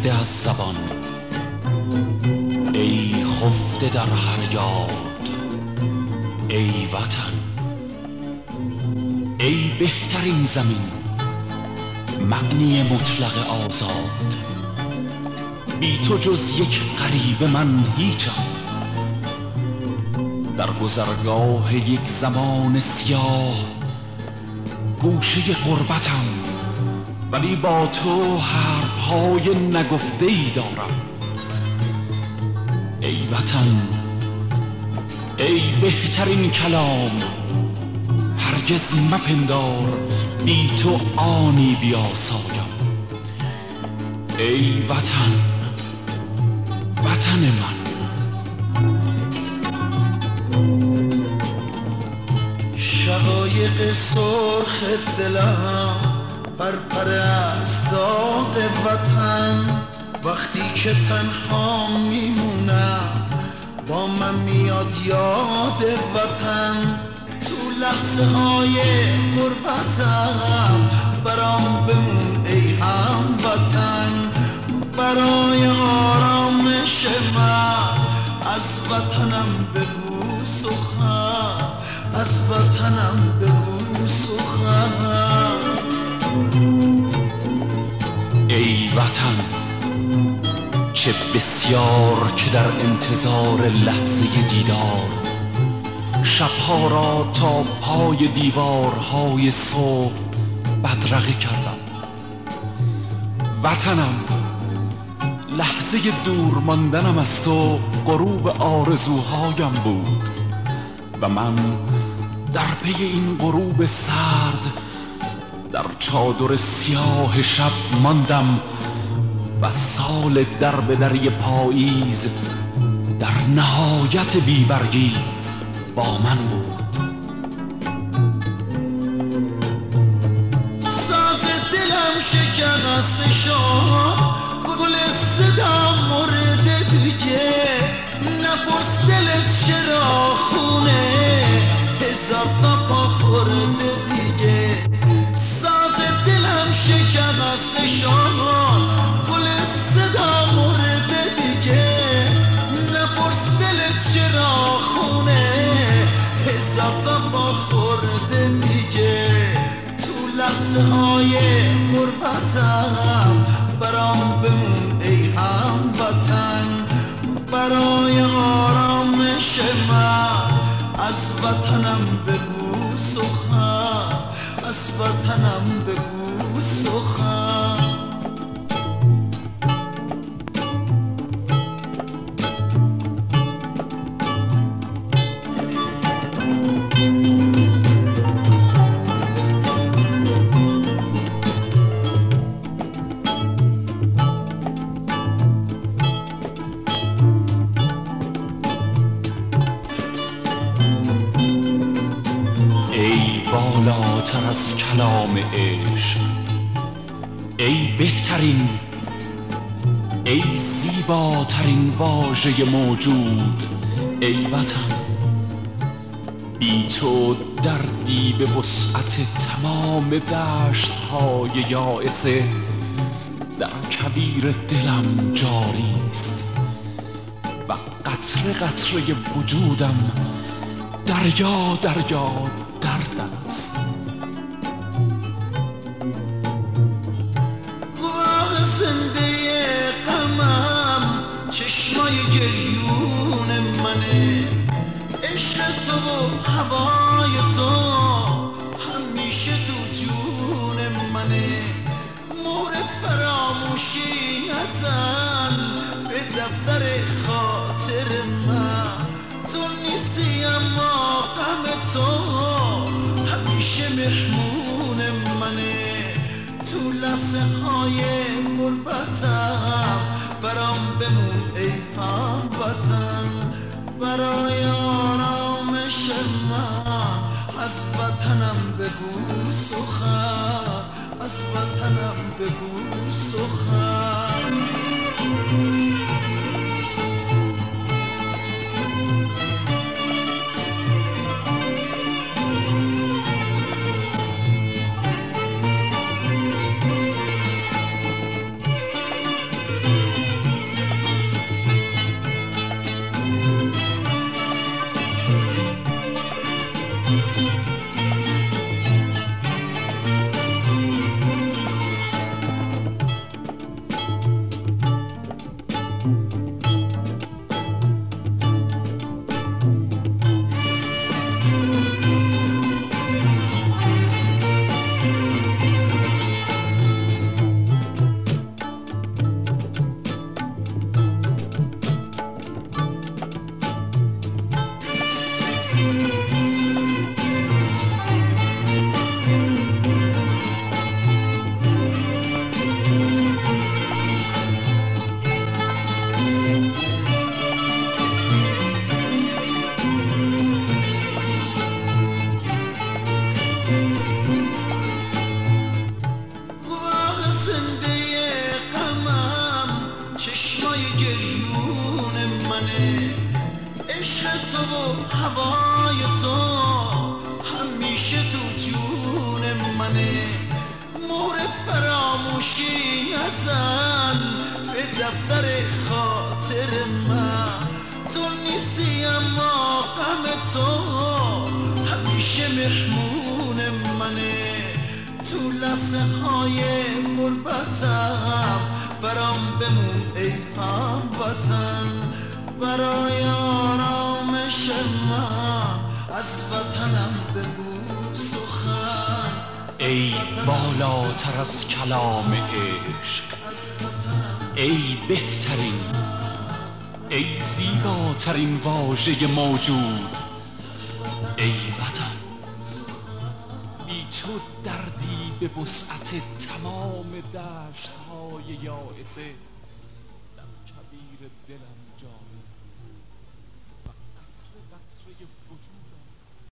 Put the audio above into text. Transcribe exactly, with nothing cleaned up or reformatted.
رفته از زبان، ای خفته در هر یاد، ای وطن، ای بهترین زمین، معنی مطلق آزاد. بی تو جز یک غریب من هیچم، در گذرگاه یک زمان سیاه گوشه غربتم، ولی با تو حرفهای نگفته‌ای دارم. ای وطن، ای بهترین کلام، هرگز مپندار بی تو آنی بیاسایم. ای وطن، وطن من. شقایق سرخ دلم پرپر از داغ وطن، وقتی که تنها میمونم با من میاد یاد وطن. تو لحظه های غربتم برام بمون ای هموطن، برای آرامش من از وطنم بگو سخن، از وطنم بگو سخن. ای وطن، چه بسیار که در انتظار لحظه دیدار شبها را تا پای دیوارهای صبح بدرقه کردم. وطنم، لحظه دور ماندنم از تو غروب آرزوهایم بود و من در پی این غروب سرد در چادر سیاه شب ماندم و سال در به دری پاییز در نهایت بیبرگی با من بود. ساز دلم شکست شد، گل صدام مورد دیگه، نپرس دلت چرا خونه، هزار تا پا خورده دیگه. ساز دلم شکست شد، گل صدا مورد دیگه، نپرس دلت چرا خونه، هزار تا پا خورده دیگه. تو لحظه های غربتم برام بمون ای هموطن، برای آرامش من از وطنم بگو سخن، از وطنم بگو سخن. بالاتر از کلام عشق، ای بهترین، ای زیباترین واژه موجود، ای وطن. بی تو دردی به وسعت تمام دشت های یائسه در کویر دلم جاری است و قطره قطره وجودم دریا دریا درد است. گواه زنده غمم چشمای گریون منه، عشق تو و هوای تو همیشه تو جون منه. مهر فراموشی نزن به دفتر خاطر من، تو نیستی اما غم تو همیشه مهمون منه. تو لحظه های غربتم برام بمون ای هموطن، برای آرامش من از وطنم بگو سخن، از وطنم بگو سخن. چشمای گریون منه. عشق تو و هوای تو همیشه تو جون منه. مهر فراموشی نزن به دفتر خاطر من. تو نیستی اما غم تو همیشه مهمون منه. تو لحظه های غربتم برام بمون ای هموطن. برای آرامش من از وطنم بگو سخن. ای بالاتر از کلام عشق، ای بهترین، ای زیباترین واژه موجود، ای وطن. بی تو دردی به وسعت تمام دشت های یائسه در کبیر دلم جای